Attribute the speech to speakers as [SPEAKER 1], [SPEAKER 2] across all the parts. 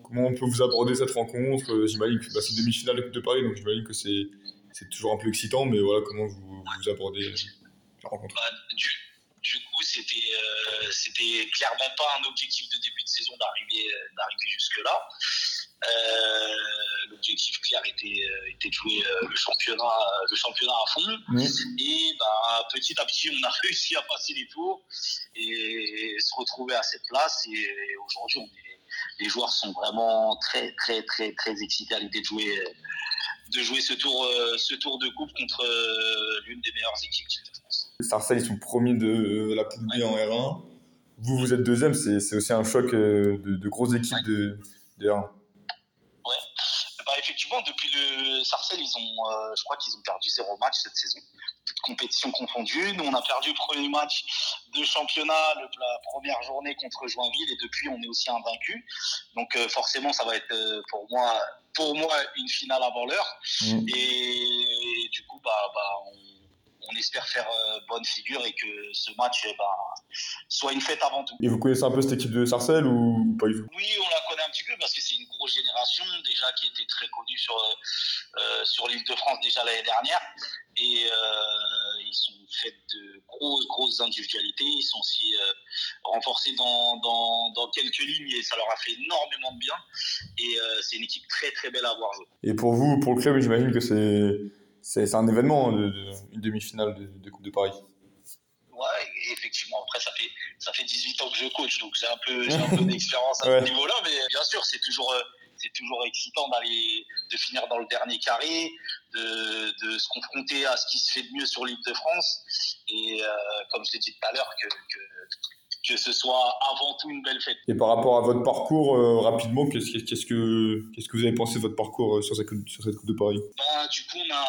[SPEAKER 1] Comment on peut vous aborder cette rencontre? J'imagine que c'est une demi-finale de Coupe de Paris, donc j'imagine que c'est toujours un peu excitant, mais voilà, comment vous abordez la rencontre?
[SPEAKER 2] Du coup, c'était clairement pas un objectif de début de saison d'arriver jusque-là. L'objectif clair était de jouer le championnat à fond. Et petit à petit, on a réussi à passer les tours et se retrouver à cette place. Et aujourd'hui, les joueurs sont vraiment très, très, très, très excités à l'idée de jouer ce tour de coupe contre l'une des meilleures équipes de France.
[SPEAKER 1] Sarcelles, ils sont premiers de la poule B en R1. Vous êtes deuxième, c'est aussi un choc de grosses équipes de R1.
[SPEAKER 2] Ouais. Effectivement, depuis le Sarcelles, je crois qu'ils ont perdu 0 match cette saison, toutes compétitions confondues. Nous, on a perdu le premier match de championnat, la première journée contre Joinville, et depuis, on est aussi invaincu. Donc, forcément, ça va être pour moi une finale avant l'heure. Et du coup, on espère faire bonne figure et que ce match soit une fête avant tout.
[SPEAKER 1] Et vous connaissez un peu cette équipe de Sarcelles ou pas du tout?
[SPEAKER 2] Oui, on la connaît un petit peu parce que c'est une grosse génération déjà qui était très connue sur l'Île-de-France déjà l'année dernière. Et ils sont faits de grosses individualités. Ils sont aussi renforcés dans quelques lignes et ça leur a fait énormément de bien. Et c'est une équipe très très belle à voir jouer.
[SPEAKER 1] Et pour vous, pour le club, j'imagine que c'est un événement, une demi-finale de Coupe de Paris.
[SPEAKER 2] Ouais, effectivement. Après, ça fait 18 ans que je coach, donc j'ai un peu d'expérience à ce niveau-là. Mais bien sûr, c'est toujours excitant de finir dans le dernier carré, de se confronter à ce qui se fait de mieux sur l'Île-de-France. Et comme je l'ai dit tout à l'heure, que ce soit avant tout une belle fête.
[SPEAKER 1] Et par rapport à votre parcours, rapidement, qu'est-ce que vous avez pensé de votre parcours sur cette Coupe de Paris?
[SPEAKER 2] Du coup, on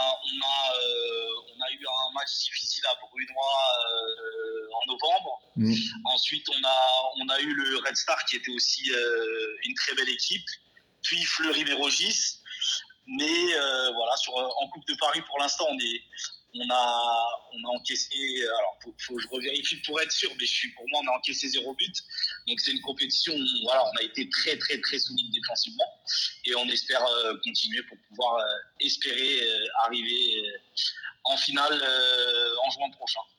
[SPEAKER 2] a eu un match difficile à Brunois en novembre. Ensuite, on a eu le Red Star qui était aussi une très belle équipe. Puis Fleury-Mérogis. Mais voilà, en Coupe de Paris, pour l'instant, on a encaissé, alors faut que je revérifie pour être sûr, mais pour moi, on a encaissé 0 but. Donc c'est une compétition où voilà, on a été très très très solide défensivement et on espère continuer pour pouvoir espérer arriver en finale en juin prochain.